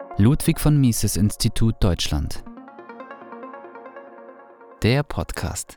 Ludwig von Mises Institut Deutschland. Der Podcast.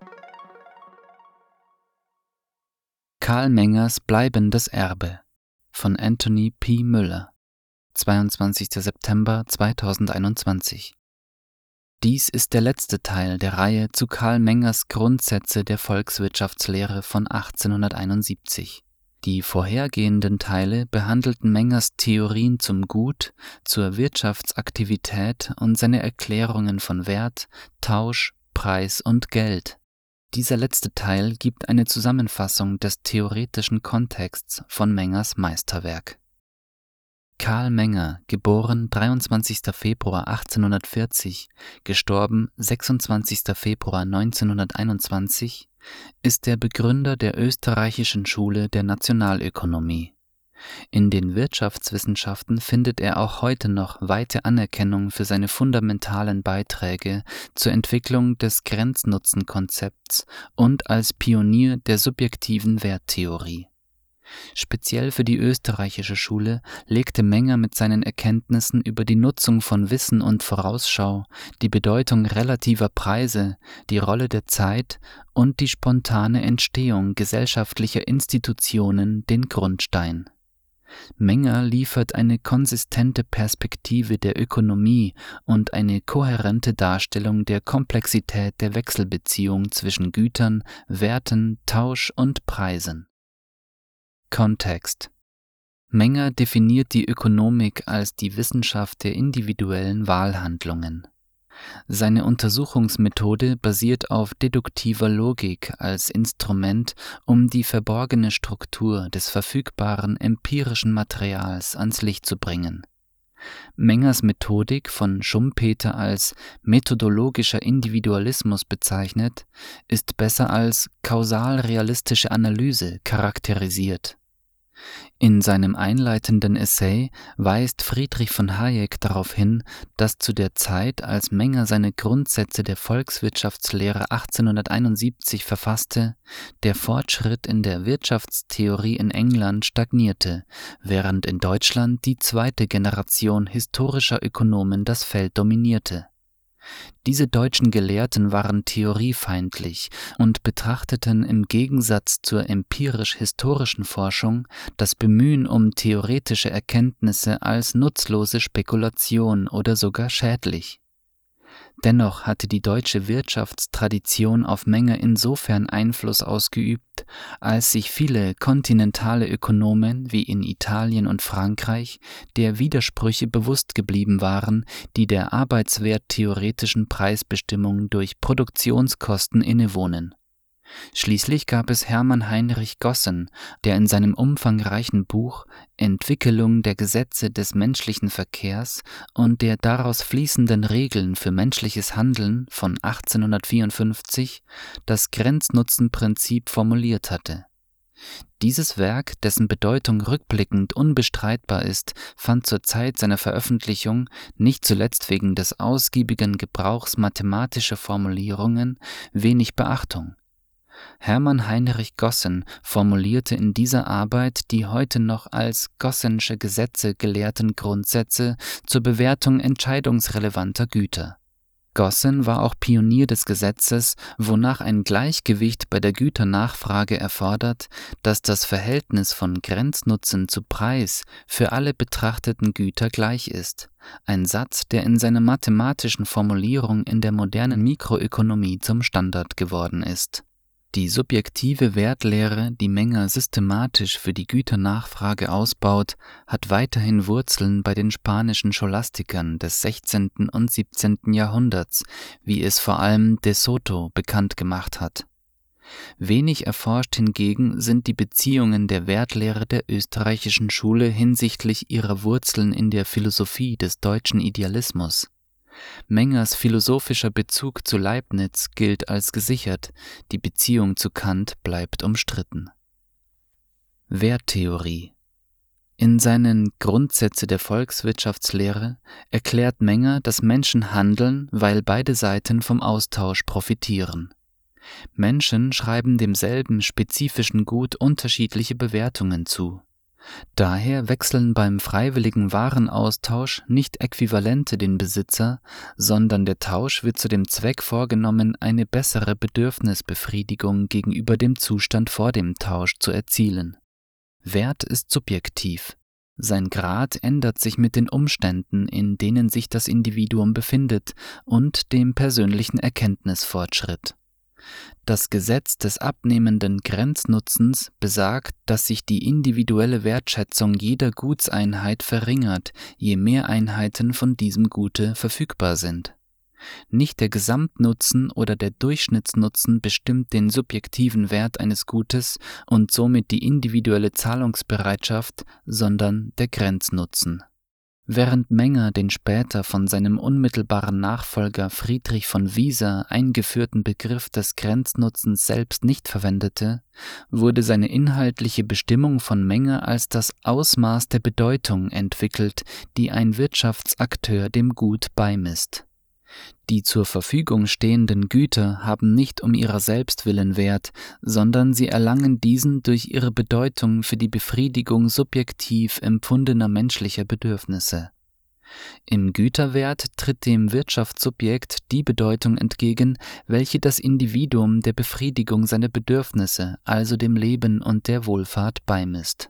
Karl Mengers Bleibendes Erbe von Anthony P. Müller, 22. September 2021. Dies ist der letzte Teil der Reihe zu Karl Mengers Grundsätze der Volkswirtschaftslehre von 1871. Die vorhergehenden Teile behandelten Mengers Theorien zum Gut, zur Wirtschaftsaktivität und seine Erklärungen von Wert, Tausch, Preis und Geld. Dieser letzte Teil gibt eine Zusammenfassung des theoretischen Kontexts von Mengers Meisterwerk. Karl Menger, geboren 23. Februar 1840, gestorben 26. Februar 1921, ist der Begründer der österreichischen Schule der Nationalökonomie. In den Wirtschaftswissenschaften findet er auch heute noch weite Anerkennung für seine fundamentalen Beiträge zur Entwicklung des Grenznutzenkonzepts und als Pionier der subjektiven Werttheorie. Speziell für die österreichische Schule legte Menger mit seinen Erkenntnissen über die Nutzung von Wissen und Vorausschau, die Bedeutung relativer Preise, die Rolle der Zeit und die spontane Entstehung gesellschaftlicher Institutionen den Grundstein. Menger liefert eine konsistente Perspektive der Ökonomie und eine kohärente Darstellung der Komplexität der Wechselbeziehung zwischen Gütern, Werten, Tausch und Preisen. Kontext: Menger definiert die Ökonomik als die Wissenschaft der individuellen Wahlhandlungen. Seine Untersuchungsmethode basiert auf deduktiver Logik als Instrument, um die verborgene Struktur des verfügbaren empirischen Materials ans Licht zu bringen. Mengers Methodik, von Schumpeter als methodologischer Individualismus bezeichnet, ist besser als kausal-realistische Analyse charakterisiert. In seinem einleitenden Essay weist Friedrich von Hayek darauf hin, dass zu der Zeit, als Menger seine Grundsätze der Volkswirtschaftslehre 1871 verfasste, der Fortschritt in der Wirtschaftstheorie in England stagnierte, während in Deutschland die zweite Generation historischer Ökonomen das Feld dominierte. Diese deutschen Gelehrten waren theoriefeindlich und betrachteten im Gegensatz zur empirisch-historischen Forschung das Bemühen um theoretische Erkenntnisse als nutzlose Spekulation oder sogar schädlich. Dennoch hatte die deutsche Wirtschaftstradition auf Menger insofern Einfluss ausgeübt, als sich viele kontinentale Ökonomen wie in Italien und Frankreich der Widersprüche bewusst geblieben waren, die der arbeitswerttheoretischen Preisbestimmung durch Produktionskosten innewohnen. Schließlich gab es Hermann Heinrich Gossen, der in seinem umfangreichen Buch Entwickelung der Gesetze des menschlichen Verkehrs und der daraus fließenden Regeln für menschliches Handeln von 1854 das Grenznutzenprinzip formuliert hatte. Dieses Werk, dessen Bedeutung rückblickend unbestreitbar ist, fand zur Zeit seiner Veröffentlichung, nicht zuletzt wegen des ausgiebigen Gebrauchs mathematischer Formulierungen, wenig Beachtung. Hermann Heinrich Gossen formulierte in dieser Arbeit die heute noch als Gossensche Gesetze gelehrten Grundsätze zur Bewertung entscheidungsrelevanter Güter. Gossen war auch Pionier des Gesetzes, wonach ein Gleichgewicht bei der Güternachfrage erfordert, dass das Verhältnis von Grenznutzen zu Preis für alle betrachteten Güter gleich ist. Ein Satz, der in seiner mathematischen Formulierung in der modernen Mikroökonomie zum Standard geworden ist. Die subjektive Wertlehre, die Menger systematisch für die Güternachfrage ausbaut, hat weiterhin Wurzeln bei den spanischen Scholastikern des 16. und 17. Jahrhunderts, wie es vor allem de Soto bekannt gemacht hat. Wenig erforscht hingegen sind die Beziehungen der Wertlehre der österreichischen Schule hinsichtlich ihrer Wurzeln in der Philosophie des deutschen Idealismus. Mengers philosophischer Bezug zu Leibniz gilt als gesichert, die Beziehung zu Kant bleibt umstritten. Werttheorie. In seinen Grundsätze der Volkswirtschaftslehre erklärt Menger, dass Menschen handeln, weil beide Seiten vom Austausch profitieren. Menschen schreiben demselben spezifischen Gut unterschiedliche Bewertungen zu. Daher wechseln beim freiwilligen Warenaustausch nicht Äquivalente den Besitzer, sondern der Tausch wird zu dem Zweck vorgenommen, eine bessere Bedürfnisbefriedigung gegenüber dem Zustand vor dem Tausch zu erzielen. Wert ist subjektiv. Sein Grad ändert sich mit den Umständen, in denen sich das Individuum befindet, und dem persönlichen Erkenntnisfortschritt. Das Gesetz des abnehmenden Grenznutzens besagt, dass sich die individuelle Wertschätzung jeder Gutseinheit verringert, je mehr Einheiten von diesem Gute verfügbar sind. Nicht der Gesamtnutzen oder der Durchschnittsnutzen bestimmt den subjektiven Wert eines Gutes und somit die individuelle Zahlungsbereitschaft, sondern der Grenznutzen. Während Menger den später von seinem unmittelbaren Nachfolger Friedrich von Wieser eingeführten Begriff des Grenznutzens selbst nicht verwendete, wurde seine inhaltliche Bestimmung von Menger als das Ausmaß der Bedeutung entwickelt, die ein Wirtschaftsakteur dem Gut beimisst. Die zur Verfügung stehenden Güter haben nicht um ihrer selbst willen Wert, sondern sie erlangen diesen durch ihre Bedeutung für die Befriedigung subjektiv empfundener menschlicher Bedürfnisse. Im Güterwert tritt dem Wirtschaftssubjekt die Bedeutung entgegen, welche das Individuum der Befriedigung seiner Bedürfnisse, also dem Leben und der Wohlfahrt beimisst.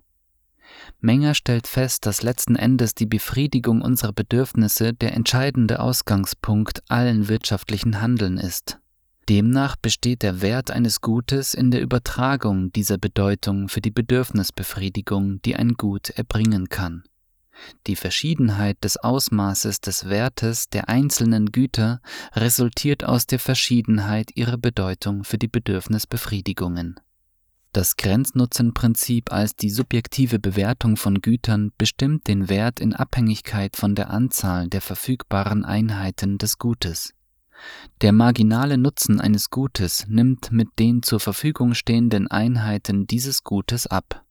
Menger stellt fest, dass letzten Endes die Befriedigung unserer Bedürfnisse der entscheidende Ausgangspunkt allen wirtschaftlichen Handeln ist. Demnach besteht der Wert eines Gutes in der Übertragung dieser Bedeutung für die Bedürfnisbefriedigung, die ein Gut erbringen kann. Die Verschiedenheit des Ausmaßes des Wertes der einzelnen Güter resultiert aus der Verschiedenheit ihrer Bedeutung für die Bedürfnisbefriedigungen. Das Grenznutzenprinzip als die subjektive Bewertung von Gütern bestimmt den Wert in Abhängigkeit von der Anzahl der verfügbaren Einheiten des Gutes. Der marginale Nutzen eines Gutes nimmt mit den zur Verfügung stehenden Einheiten dieses Gutes ab.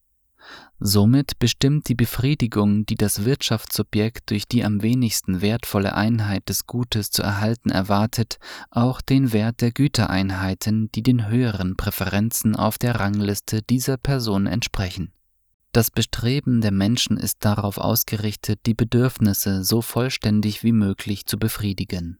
Somit bestimmt die Befriedigung, die das Wirtschaftssubjekt durch die am wenigsten wertvolle Einheit des Gutes zu erhalten erwartet, auch den Wert der Gütereinheiten, die den höheren Präferenzen auf der Rangliste dieser Person entsprechen. Das Bestreben der Menschen ist darauf ausgerichtet, die Bedürfnisse so vollständig wie möglich zu befriedigen.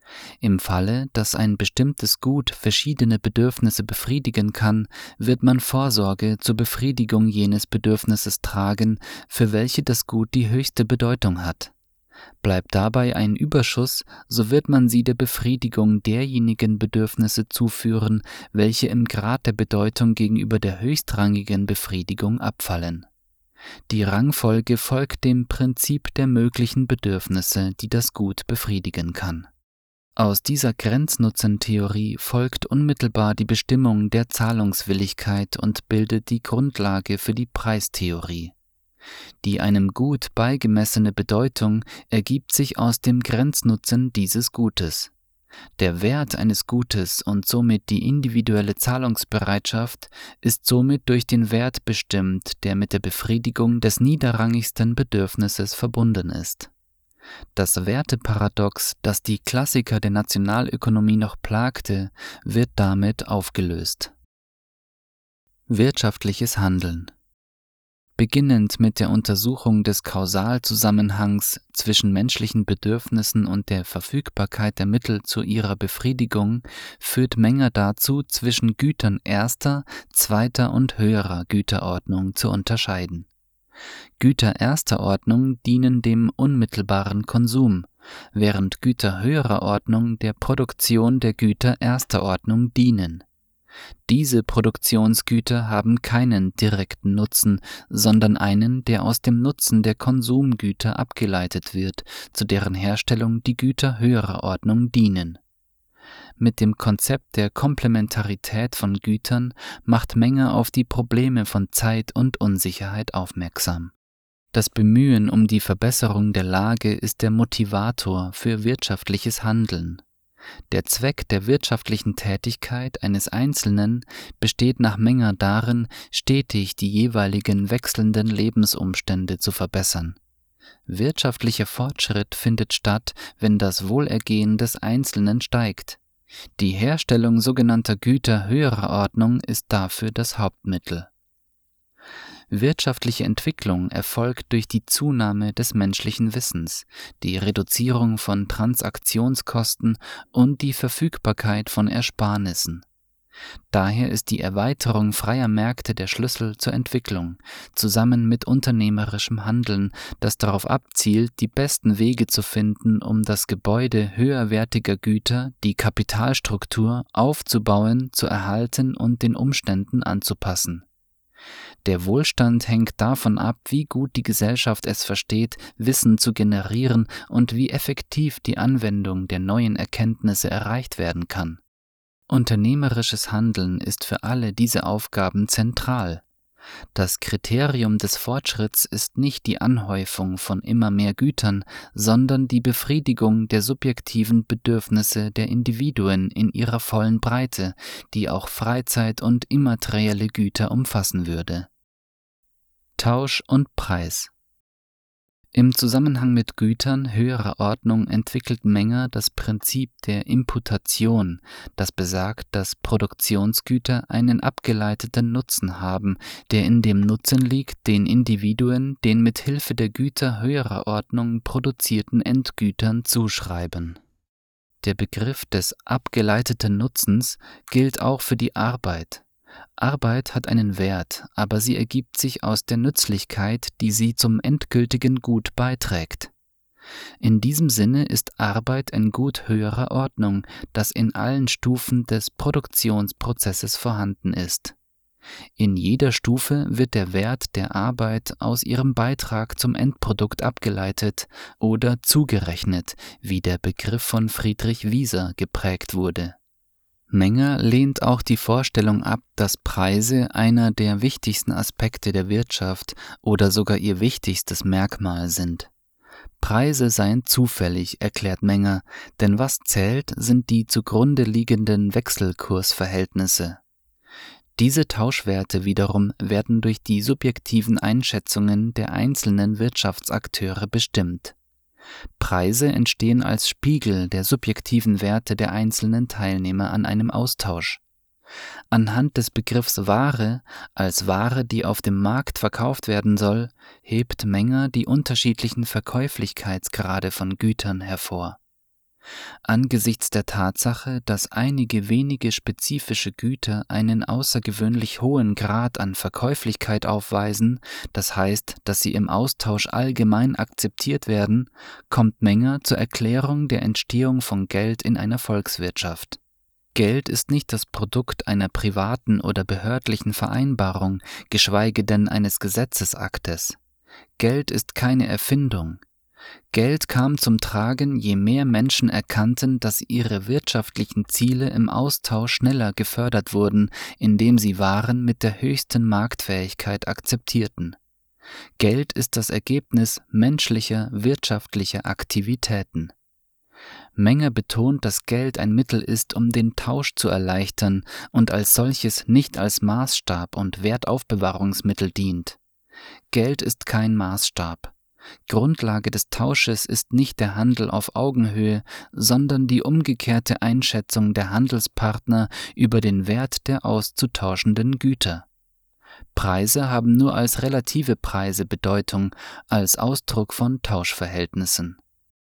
Im Falle, dass ein bestimmtes Gut verschiedene Bedürfnisse befriedigen kann, wird man Vorsorge zur Befriedigung jenes Bedürfnisses tragen, für welche das Gut die höchste Bedeutung hat. Bleibt dabei ein Überschuss, so wird man sie der Befriedigung derjenigen Bedürfnisse zuführen, welche im Grad der Bedeutung gegenüber der höchstrangigen Befriedigung abfallen. Die Rangfolge folgt dem Prinzip der möglichen Bedürfnisse, die das Gut befriedigen kann. Aus dieser Grenznutzentheorie folgt unmittelbar die Bestimmung der Zahlungswilligkeit und bildet die Grundlage für die Preistheorie. Die einem Gut beigemessene Bedeutung ergibt sich aus dem Grenznutzen dieses Gutes. Der Wert eines Gutes und somit die individuelle Zahlungsbereitschaft ist somit durch den Wert bestimmt, der mit der Befriedigung des niederrangigsten Bedürfnisses verbunden ist. Das Werteparadox, das die Klassiker der Nationalökonomie noch plagte, wird damit aufgelöst. Wirtschaftliches Handeln. Beginnend mit der Untersuchung des Kausalzusammenhangs zwischen menschlichen Bedürfnissen und der Verfügbarkeit der Mittel zu ihrer Befriedigung, führt Menger dazu, zwischen Gütern erster, zweiter und höherer Güterordnung zu unterscheiden. Güter erster Ordnung dienen dem unmittelbaren Konsum, während Güter höherer Ordnung der Produktion der Güter erster Ordnung dienen. Diese Produktionsgüter haben keinen direkten Nutzen, sondern einen, der aus dem Nutzen der Konsumgüter abgeleitet wird, zu deren Herstellung die Güter höherer Ordnung dienen. Mit dem Konzept der Komplementarität von Gütern macht Menger auf die Probleme von Zeit und Unsicherheit aufmerksam. Das Bemühen um die Verbesserung der Lage ist der Motivator für wirtschaftliches Handeln. Der Zweck der wirtschaftlichen Tätigkeit eines Einzelnen besteht nach Menger darin, stetig die jeweiligen wechselnden Lebensumstände zu verbessern. Wirtschaftlicher Fortschritt findet statt, wenn das Wohlergehen des Einzelnen steigt. Die Herstellung sogenannter Güter höherer Ordnung ist dafür das Hauptmittel. Wirtschaftliche Entwicklung erfolgt durch die Zunahme des menschlichen Wissens, die Reduzierung von Transaktionskosten und die Verfügbarkeit von Ersparnissen. Daher ist die Erweiterung freier Märkte der Schlüssel zur Entwicklung, zusammen mit unternehmerischem Handeln, das darauf abzielt, die besten Wege zu finden, um das Gebäude höherwertiger Güter, die Kapitalstruktur, aufzubauen, zu erhalten und den Umständen anzupassen. Der Wohlstand hängt davon ab, wie gut die Gesellschaft es versteht, Wissen zu generieren und wie effektiv die Anwendung der neuen Erkenntnisse erreicht werden kann. Unternehmerisches Handeln ist für alle diese Aufgaben zentral. Das Kriterium des Fortschritts ist nicht die Anhäufung von immer mehr Gütern, sondern die Befriedigung der subjektiven Bedürfnisse der Individuen in ihrer vollen Breite, die auch Freizeit und immaterielle Güter umfassen würde. Tausch und Preis. Im Zusammenhang mit Gütern höherer Ordnung entwickelt Menger das Prinzip der Imputation, das besagt, dass Produktionsgüter einen abgeleiteten Nutzen haben, der in dem Nutzen liegt, den Individuen den mit Hilfe der Güter höherer Ordnung produzierten Endgütern zuschreiben. Der Begriff des abgeleiteten Nutzens gilt auch für die Arbeit. Arbeit hat einen Wert, aber sie ergibt sich aus der Nützlichkeit, die sie zum endgültigen Gut beiträgt. In diesem Sinne ist Arbeit ein Gut höherer Ordnung, das in allen Stufen des Produktionsprozesses vorhanden ist. In jeder Stufe wird der Wert der Arbeit aus ihrem Beitrag zum Endprodukt abgeleitet oder zugerechnet, wie der Begriff von Friedrich Wieser geprägt wurde. Menger lehnt auch die Vorstellung ab, dass Preise einer der wichtigsten Aspekte der Wirtschaft oder sogar ihr wichtigstes Merkmal sind. Preise seien zufällig, erklärt Menger, denn was zählt, sind die zugrunde liegenden Wechselkursverhältnisse. Diese Tauschwerte wiederum werden durch die subjektiven Einschätzungen der einzelnen Wirtschaftsakteure bestimmt. Preise entstehen als Spiegel der subjektiven Werte der einzelnen Teilnehmer an einem Austausch. Anhand des Begriffs Ware als Ware, die auf dem Markt verkauft werden soll, hebt Menger die unterschiedlichen Verkäuflichkeitsgrade von Gütern hervor. Angesichts der Tatsache, dass einige wenige spezifische Güter einen außergewöhnlich hohen Grad an Verkäuflichkeit aufweisen, das heißt, dass sie im Austausch allgemein akzeptiert werden, kommt Menger zur Erklärung der Entstehung von Geld in einer Volkswirtschaft. Geld ist nicht das Produkt einer privaten oder behördlichen Vereinbarung, geschweige denn eines Gesetzesaktes. Geld ist keine Erfindung. Geld kam zum Tragen, je mehr Menschen erkannten, dass ihre wirtschaftlichen Ziele im Austausch schneller gefördert wurden, indem sie Waren mit der höchsten Marktfähigkeit akzeptierten. Geld ist das Ergebnis menschlicher, wirtschaftlicher Aktivitäten. Menger betont, dass Geld ein Mittel ist, um den Tausch zu erleichtern und als solches nicht als Maßstab und Wertaufbewahrungsmittel dient. Geld ist kein Maßstab. Grundlage des Tausches ist nicht der Handel auf Augenhöhe, sondern die umgekehrte Einschätzung der Handelspartner über den Wert der auszutauschenden Güter. Preise haben nur als relative Preise Bedeutung, als Ausdruck von Tauschverhältnissen.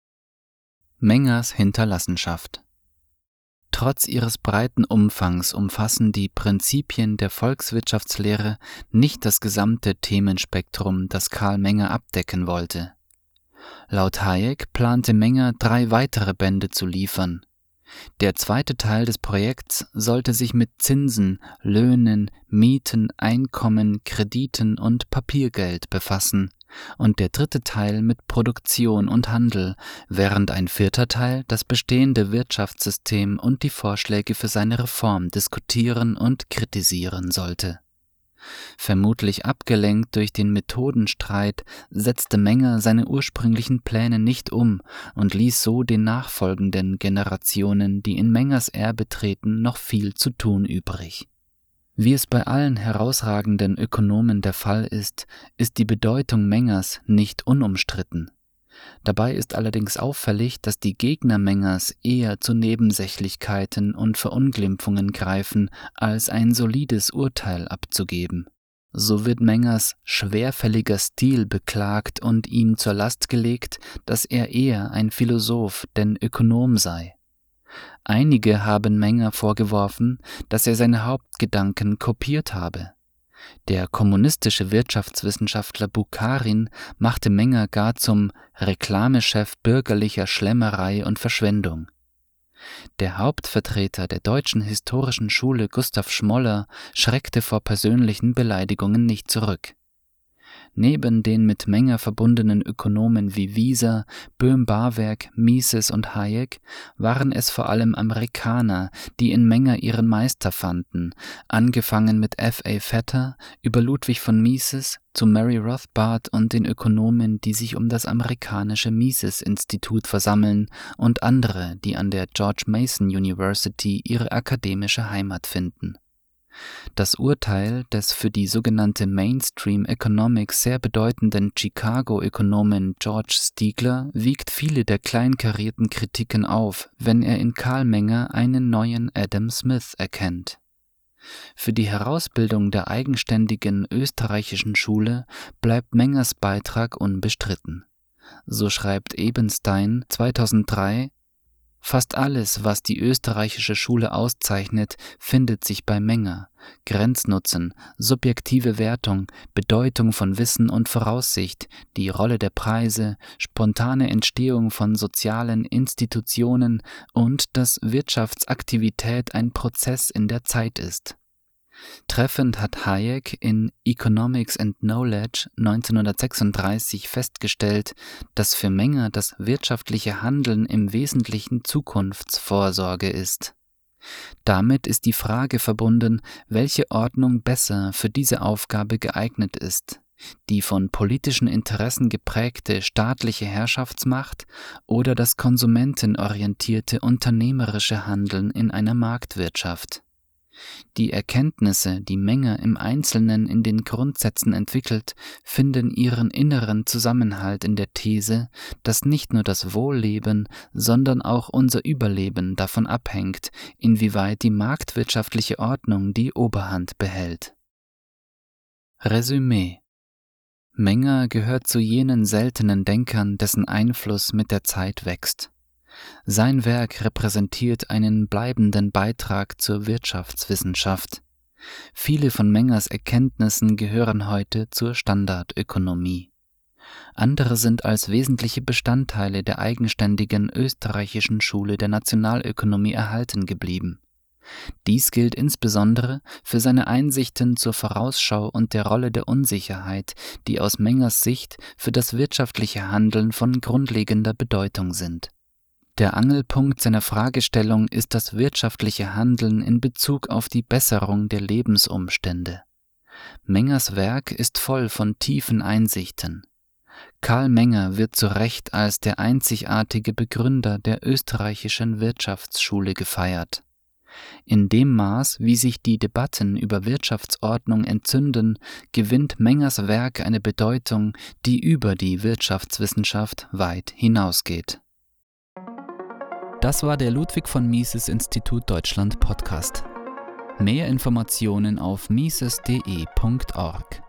Mengers Hinterlassenschaft. Trotz ihres breiten Umfangs umfassen die Prinzipien der Volkswirtschaftslehre nicht das gesamte Themenspektrum, das Karl Menger abdecken wollte. Laut Hayek plante Menger 3 weitere Bände zu liefern. Der zweite Teil des Projekts sollte sich mit Zinsen, Löhnen, Mieten, Einkommen, Krediten und Papiergeld befassen und der dritte Teil mit Produktion und Handel, während ein vierter Teil das bestehende Wirtschaftssystem und die Vorschläge für seine Reform diskutieren und kritisieren sollte. Vermutlich abgelenkt durch den Methodenstreit, setzte Menger seine ursprünglichen Pläne nicht um und ließ so den nachfolgenden Generationen, die in Mengers Erbe treten, noch viel zu tun übrig. Wie es bei allen herausragenden Ökonomen der Fall ist, ist die Bedeutung Mengers nicht unumstritten. Dabei ist allerdings auffällig, dass die Gegner Mengers eher zu Nebensächlichkeiten und Verunglimpfungen greifen, als ein solides Urteil abzugeben. So wird Mengers schwerfälliger Stil beklagt und ihm zur Last gelegt, dass er eher ein Philosoph denn Ökonom sei. Einige haben Menger vorgeworfen, dass er seine Hauptgedanken kopiert habe. Der kommunistische Wirtschaftswissenschaftler Bukharin machte Menger gar zum Reklamechef bürgerlicher Schlemmerei und Verschwendung. Der Hauptvertreter der deutschen historischen Schule Gustav Schmoller schreckte vor persönlichen Beleidigungen nicht zurück. Neben den mit Menger verbundenen Ökonomen wie Wieser, Böhm-Bawerk, Mises und Hayek waren es vor allem Amerikaner, die in Menger ihren Meister fanden, angefangen mit F.A. Vetter über Ludwig von Mises zu Mary Rothbard und den Ökonomen, die sich um das amerikanische Mises-Institut versammeln, und andere, die an der George Mason University ihre akademische Heimat finden. Das Urteil des für die sogenannte Mainstream Economics sehr bedeutenden Chicago-Ökonomen George Stigler wiegt viele der kleinkarierten Kritiken auf, wenn er in Karl Menger einen neuen Adam Smith erkennt. Für die Herausbildung der eigenständigen österreichischen Schule bleibt Mengers Beitrag unbestritten. So schreibt Ebenstein 2003: Fast alles, was die österreichische Schule auszeichnet, findet sich bei Menger. Grenznutzen, subjektive Wertung, Bedeutung von Wissen und Voraussicht, die Rolle der Preise, spontane Entstehung von sozialen Institutionen und dass Wirtschaftsaktivität ein Prozess in der Zeit ist. Treffend hat Hayek in Economics and Knowledge 1936 festgestellt, dass für Menger das wirtschaftliche Handeln im Wesentlichen Zukunftsvorsorge ist. Damit ist die Frage verbunden, welche Ordnung besser für diese Aufgabe geeignet ist: die von politischen Interessen geprägte staatliche Herrschaftsmacht oder das konsumentenorientierte unternehmerische Handeln in einer Marktwirtschaft. Die Erkenntnisse, die Menger im Einzelnen in den Grundsätzen entwickelt, finden ihren inneren Zusammenhalt in der These, dass nicht nur das Wohlleben, sondern auch unser Überleben davon abhängt, inwieweit die marktwirtschaftliche Ordnung die Oberhand behält. Resümee: Menger gehört zu jenen seltenen Denkern, dessen Einfluss mit der Zeit wächst. Sein Werk repräsentiert einen bleibenden Beitrag zur Wirtschaftswissenschaft. Viele von Mengers Erkenntnissen gehören heute zur Standardökonomie. Andere sind als wesentliche Bestandteile der eigenständigen österreichischen Schule der Nationalökonomie erhalten geblieben. Dies gilt insbesondere für seine Einsichten zur Vorausschau und der Rolle der Unsicherheit, die aus Mengers Sicht für das wirtschaftliche Handeln von grundlegender Bedeutung sind. Der Angelpunkt seiner Fragestellung ist das wirtschaftliche Handeln in Bezug auf die Besserung der Lebensumstände. Mengers Werk ist voll von tiefen Einsichten. Karl Menger wird zu Recht als der einzigartige Begründer der österreichischen Wirtschaftsschule gefeiert. In dem Maß, wie sich die Debatten über Wirtschaftsordnung entzünden, gewinnt Mengers Werk eine Bedeutung, die über die Wirtschaftswissenschaft weit hinausgeht. Das war der Ludwig von Mises Institut Deutschland Podcast. Mehr Informationen auf mises.de.org.